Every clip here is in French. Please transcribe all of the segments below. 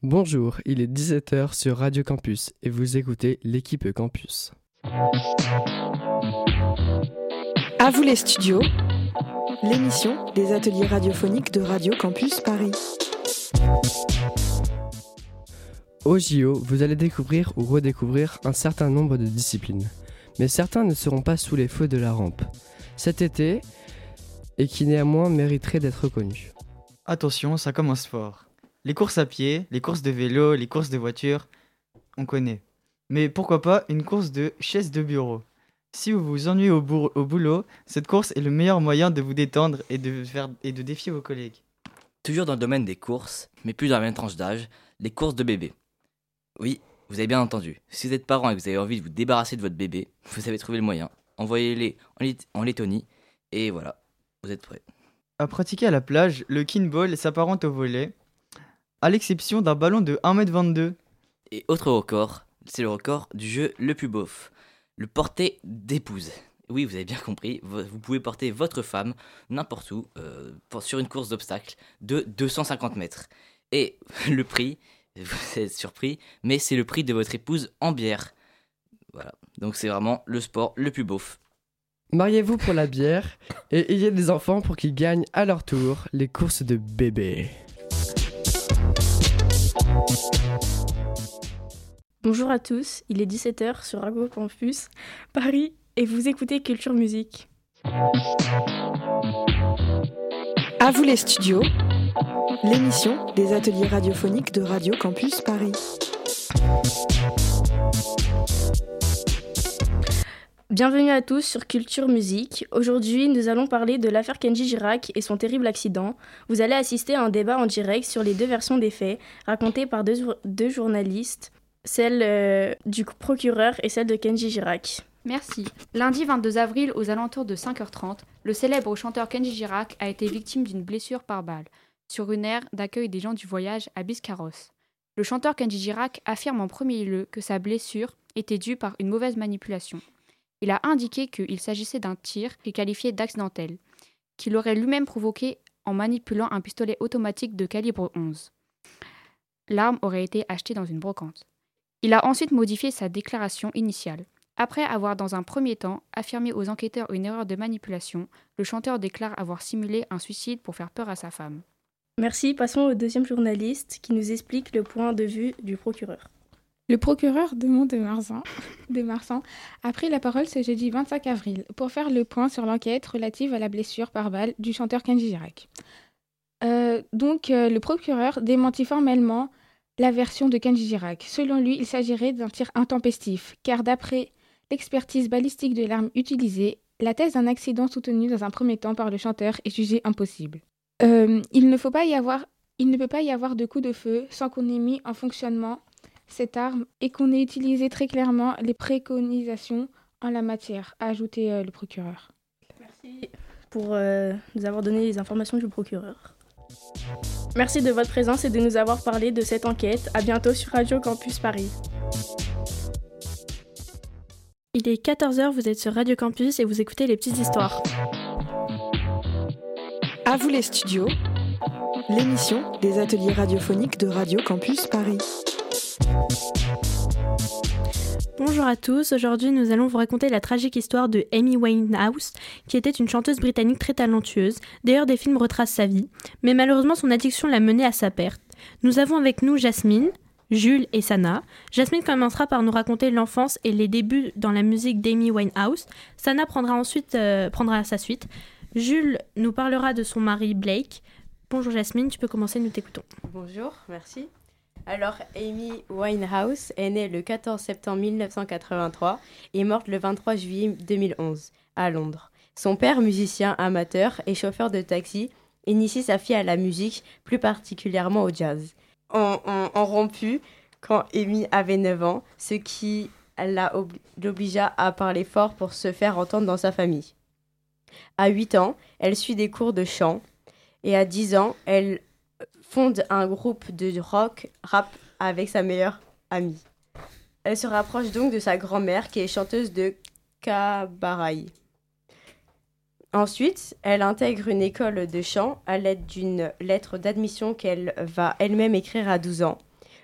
Bonjour, il est 17h sur Radio Campus et vous écoutez l'équipe Campus. À vous les studios, l'émission des ateliers radiophoniques de Radio Campus Paris. Au JO, vous allez découvrir ou redécouvrir un certain nombre de disciplines. Mais certains ne seront pas sous les feux de la rampe cet été et qui néanmoins mériteraient d'être connus. Attention, ça commence fort. Les courses à pied, les courses de vélo, les courses de voiture, on connaît. Mais pourquoi pas une course de chaise de bureau? Si vous vous ennuyez au boulot, cette course est le meilleur moyen de vous détendre et de défier vos collègues. Toujours dans le domaine des courses, mais plus dans la même tranche d'âge, les courses de bébés. Oui, vous avez bien entendu. Si vous êtes parent et que vous avez envie de vous débarrasser de votre bébé, vous avez trouvé le moyen. Envoyez-les en Lettonie et voilà, vous êtes prêts. À pratiquer à la plage, le kinball s'apparente au volley, à l'exception d'un ballon de 1m22. Et autre record, c'est le record du jeu le plus beauf, le porter d'épouse. Oui, vous avez bien compris, vous pouvez porter votre femme n'importe où sur une course d'obstacles de 250 mètres. Et le prix, vous êtes surpris, mais c'est le prix de votre épouse en bière. Voilà, donc c'est vraiment le sport le plus beauf. Mariez-vous pour la bière et ayez des enfants pour qu'ils gagnent à leur tour les courses de bébés. Bonjour à tous, il est 17h sur Radio Campus Paris et vous écoutez Culture Musique. À vous les studios, l'émission des ateliers radiophoniques de Radio Campus Paris. Bienvenue à tous sur Culture Musique. Aujourd'hui, nous allons parler de l'affaire Kenji Girac et son terrible accident. Vous allez assister à un débat en direct sur les deux versions des faits, racontées par deux journalistes, celle du procureur et celle de Kenji Girac. Merci. Lundi 22 avril, aux alentours de 5h30, le célèbre chanteur Kenji Girac a été victime d'une blessure par balle sur une aire d'accueil des gens du voyage à Biscarrosse. Le chanteur Kenji Girac affirme en premier lieu que sa blessure était due par une mauvaise manipulation. Il a indiqué qu'il s'agissait d'un tir qu'il qualifiait d'accidentel, qu'il aurait lui-même provoqué en manipulant un pistolet automatique de calibre 11. L'arme aurait été achetée dans une brocante. Il a ensuite modifié sa déclaration initiale. Après avoir dans un premier temps affirmé aux enquêteurs une erreur de manipulation, le chanteur déclare avoir simulé un suicide pour faire peur à sa femme. Merci, passons au deuxième journaliste qui nous explique le point de vue du procureur. Le procureur de Mont-de-Marsan a pris la parole ce jeudi 25 avril pour faire le point sur l'enquête relative à la blessure par balle du chanteur Kenji Girac. Le procureur démentit formellement la version de Kenji Girac. Selon lui, il s'agirait d'un tir intempestif, car d'après l'expertise balistique de l'arme utilisée, la thèse d'un accident soutenu dans un premier temps par le chanteur est jugée impossible. Il ne peut pas y avoir de coup de feu sans qu'on ait mis en fonctionnement cette arme et qu'on ait utilisé très clairement les préconisations en la matière, a ajouté le procureur. Merci pour nous avoir donné les informations du procureur. Merci de votre présence et de nous avoir parlé de cette enquête. À bientôt sur Radio Campus Paris. Il est 14h, vous êtes sur Radio Campus et vous écoutez les petites histoires. À vous les studios, l'émission des ateliers radiophoniques de Radio Campus Paris. Bonjour à tous, aujourd'hui nous allons vous raconter la tragique histoire de Amy Winehouse, qui était une chanteuse britannique très talentueuse. D'ailleurs, des films retracent sa vie, mais malheureusement son addiction l'a menée à sa perte. Nous avons avec nous Jasmine, Jules et Sana. Jasmine commencera par nous raconter l'enfance et les débuts dans la musique d'Amy Winehouse. Sana prendra sa suite. Jules nous parlera de son mari Blake. Bonjour Jasmine, tu peux commencer, nous t'écoutons. Bonjour, merci. Alors, Amy Winehouse est née le 14 septembre 1983 et est morte le 23 juillet 2011 à Londres. Son père, musicien amateur et chauffeur de taxi, initie sa fille à la musique, plus particulièrement au jazz. On rompu quand Amy avait 9 ans, ce qui l'obligea à parler fort pour se faire entendre dans sa famille. À 8 ans, elle suit des cours de chant et à 10 ans, elle fonde un groupe de rap avec sa meilleure amie. Elle se rapproche donc de sa grand-mère qui est chanteuse de cabaret. Ensuite, elle intègre une école de chant à l'aide d'une lettre d'admission qu'elle va elle-même écrire à 12 ans.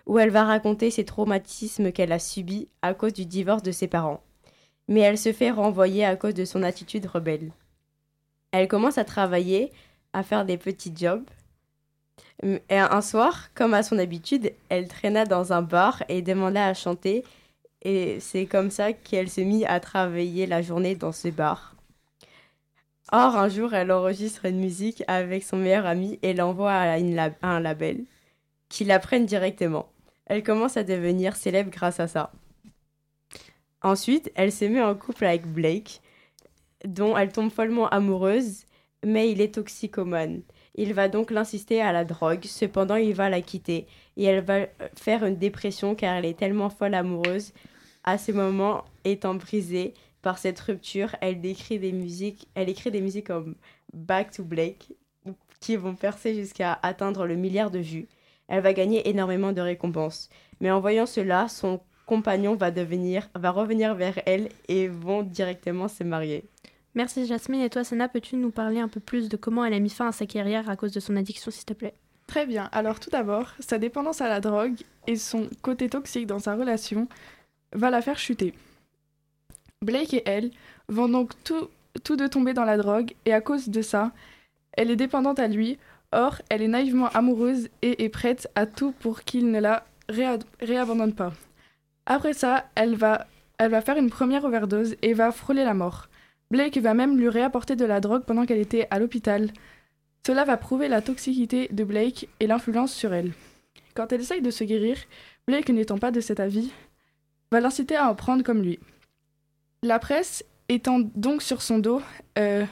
où elle va raconter ses traumatismes qu'elle a subis à cause du divorce de ses parents. Mais elle se fait renvoyer à cause de son attitude rebelle. Elle commence à travailler, à faire des petits jobs. Et un soir, comme à son habitude, elle traîna dans un bar et demanda à chanter. Et c'est comme ça qu'elle se mit à travailler la journée dans ce bar. Or, un jour, elle enregistre une musique avec son meilleur ami et l'envoie à un label, qui la prenne directement. Elle commence à devenir célèbre grâce à ça. Ensuite, elle se met en couple avec Blake, dont elle tombe follement amoureuse, mais il est toxicomane. Il va donc l'inciter à la drogue, cependant il va la quitter et elle va faire une dépression car elle est tellement folle amoureuse. À ce moment, étant brisée par cette rupture, elle écrit des musiques comme Back to Blake qui vont percer jusqu'à atteindre le milliard de vues. Elle va gagner énormément de récompenses. Mais en voyant cela, son compagnon va revenir vers elle et vont directement se marier. Merci Jasmine. Et toi, Sana, peux-tu nous parler un peu plus de comment elle a mis fin à sa carrière à cause de son addiction, s'il te plaît? Très bien. Alors tout d'abord, sa dépendance à la drogue et son côté toxique dans sa relation va la faire chuter. Blake et elle vont donc tous deux tomber dans la drogue et à cause de ça, elle est dépendante à lui. Or, elle est naïvement amoureuse et est prête à tout pour qu'il ne la réabandonne pas. Après ça, elle va faire une première overdose et va frôler la mort. Blake va même lui réapporter de la drogue pendant qu'elle était à l'hôpital. Cela va prouver la toxicité de Blake et l'influence sur elle. Quand elle essaye de se guérir, Blake, n'étant pas de cet avis, va l'inciter à en prendre comme lui. La presse étant donc sur son dos, à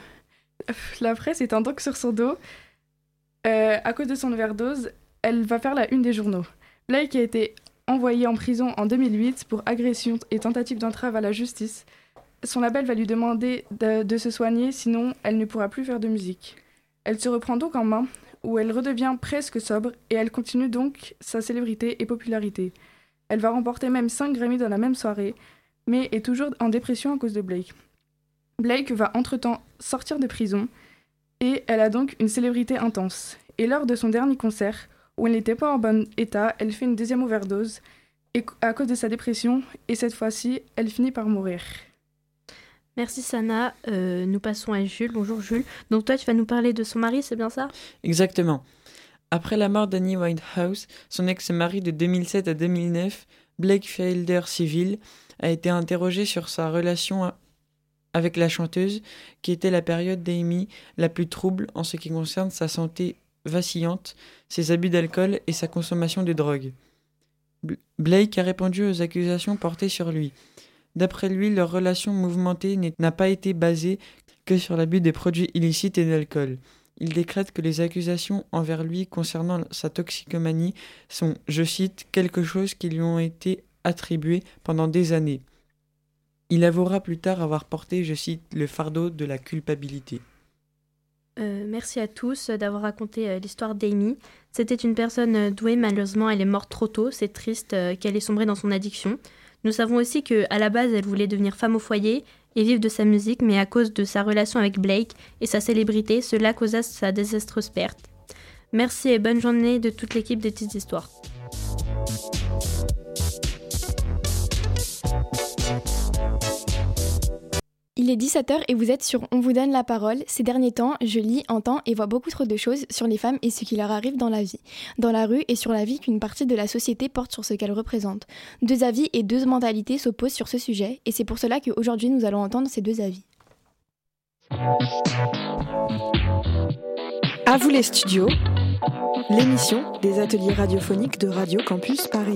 cause de son overdose, elle va faire la une des journaux. Blake a été envoyé en prison en 2008 pour agression et tentative d'entrave à la justice. Son label va lui demander de se soigner, sinon elle ne pourra plus faire de musique. Elle se reprend donc en main, où elle redevient presque sobre, et elle continue donc sa célébrité et popularité. Elle va remporter même 5 Grammy dans la même soirée, mais est toujours en dépression à cause de Blake. Blake va entre-temps sortir de prison, et elle a donc une célébrité intense. Et lors de son dernier concert, où elle n'était pas en bon état, elle fait une deuxième overdose, et à cause de sa dépression, et cette fois-ci, elle finit par mourir. Merci Sana. Nous passons à Jules. Bonjour Jules. Donc toi, tu vas nous parler de son mari, c'est bien ça? Exactement. Après la mort d'Amy Winehouse, son ex-mari de 2007 à 2009, Blake Felder Civil, a été interrogé sur sa relation avec la chanteuse, qui était la période d'Amy la plus trouble en ce qui concerne sa santé vacillante, ses abus d'alcool et sa consommation de drogue. Blake a répondu aux accusations portées sur lui. D'après lui, leur relation mouvementée n'a pas été basée que sur l'abus des produits illicites et d'alcool. Il décrète que les accusations envers lui concernant sa toxicomanie sont, je cite, quelque chose qui lui ont été attribuées pendant des années. Il avouera plus tard avoir porté, je cite, le fardeau de la culpabilité. Merci à tous d'avoir raconté l'histoire d'Amy. C'était une personne douée, malheureusement elle est morte trop tôt, c'est triste qu'elle ait sombré dans son addiction. Nous savons aussi qu'à la base, elle voulait devenir femme au foyer et vivre de sa musique, mais à cause de sa relation avec Blake et sa célébrité, cela causa sa désastreuse perte. Merci et bonne journée de toute l'équipe des Petites Histoires. Il est 17h et vous êtes sur On vous donne la parole. Ces derniers temps, je lis, entends et vois beaucoup trop de choses sur les femmes et ce qui leur arrive dans la vie, dans la rue et sur la vie qu'une partie de la société porte sur ce qu'elles représentent. 2 avis et 2 mentalités s'opposent sur ce sujet et c'est pour cela qu'aujourd'hui nous allons entendre ces 2 avis. À vous les studios, l'émission des ateliers radiophoniques de Radio Campus Paris.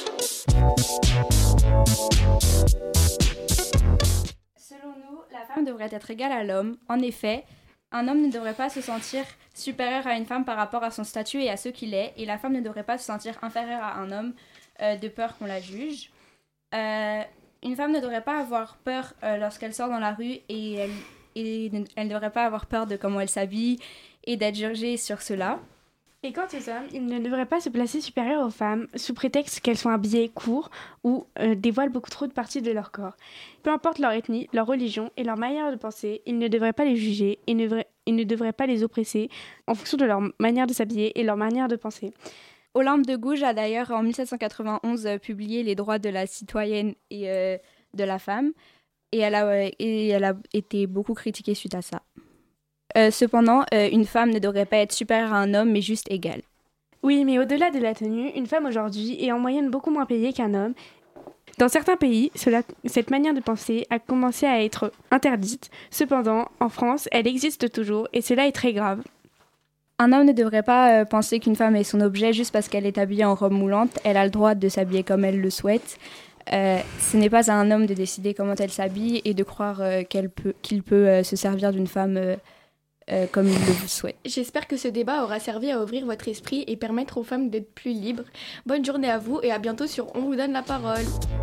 La femme devrait être égale à l'homme. En effet, un homme ne devrait pas se sentir supérieur à une femme par rapport à son statut et à ce qu'il est, et la femme ne devrait pas se sentir inférieure à un homme de peur qu'on la juge. Une femme ne devrait pas avoir peur lorsqu'elle sort dans la rue et elle ne devrait pas avoir peur de comment elle s'habille et d'être jugée sur cela. Et quant aux hommes, ils ne devraient pas se placer supérieurs aux femmes sous prétexte qu'elles sont habillées court ou dévoilent beaucoup trop de parties de leur corps. Peu importe leur ethnie, leur religion et leur manière de penser, ils ne devraient pas les juger et ne devraient pas les oppresser en fonction de leur manière de s'habiller et leur manière de penser. Olympe de Gouges a d'ailleurs en 1791 publié les droits de la citoyenne et de la femme et elle a été beaucoup critiquée suite à ça. Cependant, une femme ne devrait pas être supérieure à un homme mais juste égale. Oui, mais au-delà de la tenue, une femme aujourd'hui est en moyenne beaucoup moins payée qu'un homme. Dans certains pays, cette manière de penser a commencé à être interdite. Cependant, en France, elle existe toujours et cela est très grave. Un homme ne devrait pas penser qu'une femme est son objet juste parce qu'elle est habillée en robe moulante. Elle a le droit de s'habiller comme elle le souhaite. Ce n'est pas à un homme de décider comment elle s'habille et de croire qu'il peut se servir d'une femme comme il le souhaite. J'espère que ce débat aura servi à ouvrir votre esprit et permettre aux femmes d'être plus libres. Bonne journée à vous et à bientôt sur On vous donne la parole.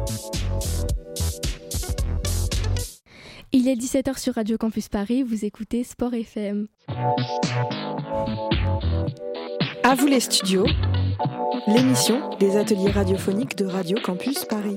Il est 17h sur Radio Campus Paris, vous écoutez Sport FM. À vous les studios, l'émission des ateliers radiophoniques de Radio Campus Paris.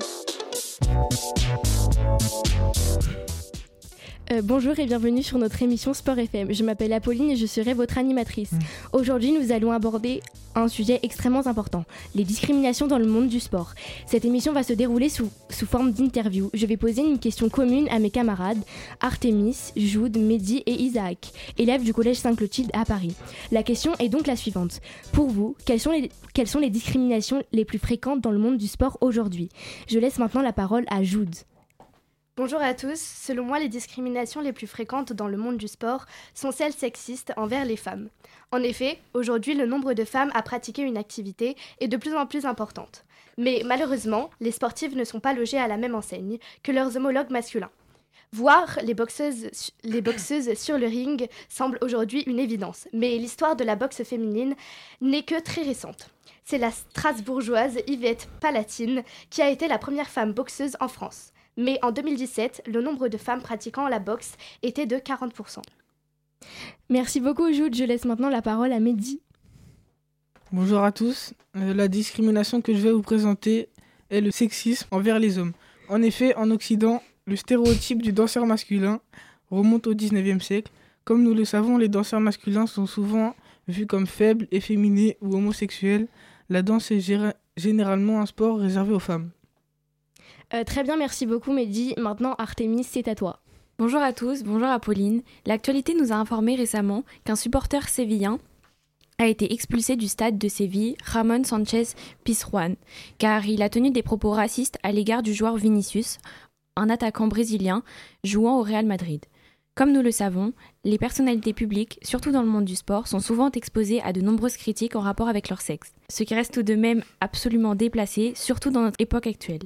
Bonjour et bienvenue sur notre émission Sport FM. Je m'appelle Apolline et je serai votre animatrice. Aujourd'hui, nous allons aborder un sujet extrêmement important, les discriminations dans le monde du sport. Cette émission va se dérouler sous forme d'interview. Je vais poser une question commune à mes camarades Artémis, Jude, Mehdi et Isaac, élèves du collège Sainte-Clotilde à Paris. La question est donc la suivante. Pour vous, quelles sont les discriminations les plus fréquentes dans le monde du sport aujourd'hui ? Je laisse maintenant la parole à Jude. Bonjour à tous. Selon moi, les discriminations les plus fréquentes dans le monde du sport sont celles sexistes envers les femmes. En effet, aujourd'hui, le nombre de femmes à pratiquer une activité est de plus en plus importante. Mais malheureusement, les sportives ne sont pas logées à la même enseigne que leurs homologues masculins. Voir les boxeuses sur le ring semble aujourd'hui une évidence, mais l'histoire de la boxe féminine n'est que très récente. C'est la Strasbourgeoise Yvette Palatine qui a été la première femme boxeuse en France. Mais en 2017, le nombre de femmes pratiquant la boxe était de 40%. Merci beaucoup Jude, je laisse maintenant la parole à Mehdi. Bonjour à tous, la discrimination que je vais vous présenter est le sexisme envers les hommes. En effet, en Occident, le stéréotype du danseur masculin remonte au 19e siècle. Comme nous le savons, les danseurs masculins sont souvent vus comme faibles, efféminés ou homosexuels. La danse est généralement un sport réservé aux femmes. Très bien, merci beaucoup Mehdi. Maintenant, Artémis, c'est à toi. Bonjour à tous, bonjour Apolline. L'actualité nous a informé récemment qu'un supporter sévillan a été expulsé du stade de Séville, Ramon Sanchez Pizjuan, car il a tenu des propos racistes à l'égard du joueur Vinicius, un attaquant brésilien jouant au Real Madrid. Comme nous le savons, les personnalités publiques, surtout dans le monde du sport, sont souvent exposées à de nombreuses critiques en rapport avec leur sexe, ce qui reste tout de même absolument déplacé, surtout dans notre époque actuelle.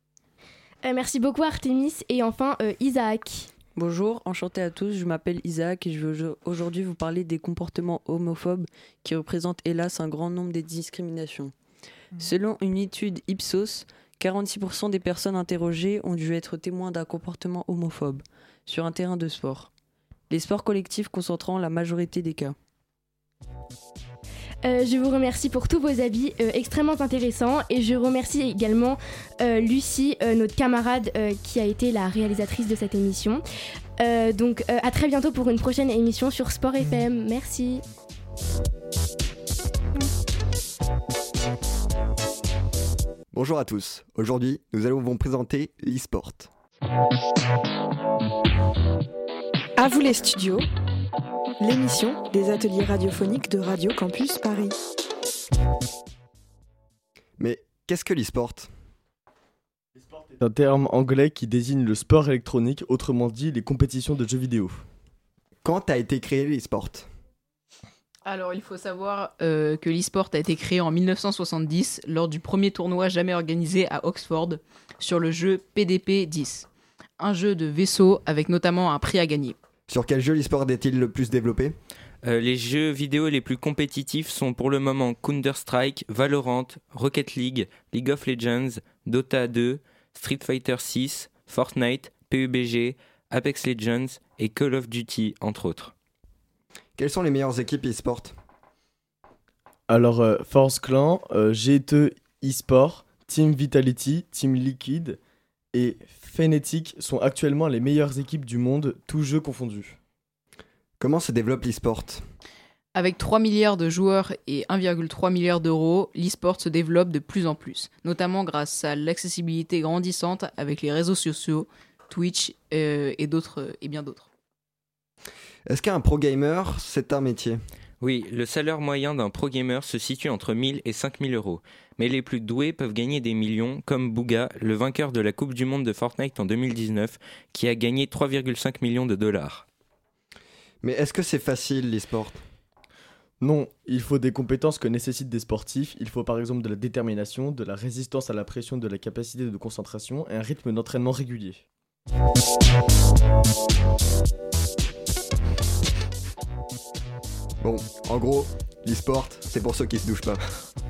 Merci beaucoup Artémis et enfin Isaac. Bonjour, enchanté à tous, je m'appelle Isaac et je veux aujourd'hui vous parler des comportements homophobes qui représentent hélas un grand nombre des discriminations. Selon une étude Ipsos, 46% des personnes interrogées ont dû être témoins d'un comportement homophobe sur un terrain de sport. Les sports collectifs concentrant la majorité des cas. Je vous remercie pour tous vos avis extrêmement intéressants et je remercie également Lucie, notre camarade qui a été la réalisatrice de cette émission. Donc à très bientôt pour une prochaine émission sur Sport FM. Merci. Bonjour à tous. Aujourd'hui, nous allons vous présenter l'e-sport. À vous les studios. L'émission des ateliers radiophoniques de Radio Campus Paris. Mais qu'est-ce que l'e-sport ? C'est un terme anglais qui désigne le sport électronique, autrement dit les compétitions de jeux vidéo. Quand a été créé l'e-sport ? Alors, il faut savoir que l'e-sport a été créé en 1970 lors du premier tournoi jamais organisé à Oxford sur le jeu PDP 10, un jeu de vaisseau avec notamment un prix à gagner. Sur quel jeu l'e-sport est-il le plus développé ? Les jeux vidéo les plus compétitifs sont pour le moment Counter-Strike, Valorant, Rocket League, League of Legends, Dota 2, Street Fighter 6, Fortnite, PUBG, Apex Legends et Call of Duty, entre autres. Quelles sont les meilleures équipes e-sport ? Alors, Force Clan, GTE eSport, Team Vitality, Team Liquid et Fnatic sont actuellement les meilleures équipes du monde, tous jeux confondus. Comment se développe l'e-sport ? Avec 3 milliards de joueurs et 1,3 milliard d'euros, l'e-sport se développe de plus en plus, notamment grâce à l'accessibilité grandissante avec les réseaux sociaux, Twitch et bien d'autres. Est-ce qu'un pro gamer, c'est un métier ? Oui, le salaire moyen d'un pro gamer se situe entre 1000 et 5000 euros. Mais les plus doués peuvent gagner des millions, comme Bouga, le vainqueur de la Coupe du Monde de Fortnite en 2019, qui a gagné 3,5 millions de dollars. Mais est-ce que c'est facile, l'e-sport ? Non, il faut des compétences que nécessitent des sportifs. Il faut par exemple de la détermination, de la résistance à la pression, de la capacité de concentration et un rythme d'entraînement régulier. Bon, en gros, l'e-sport, c'est pour ceux qui se douchent pas.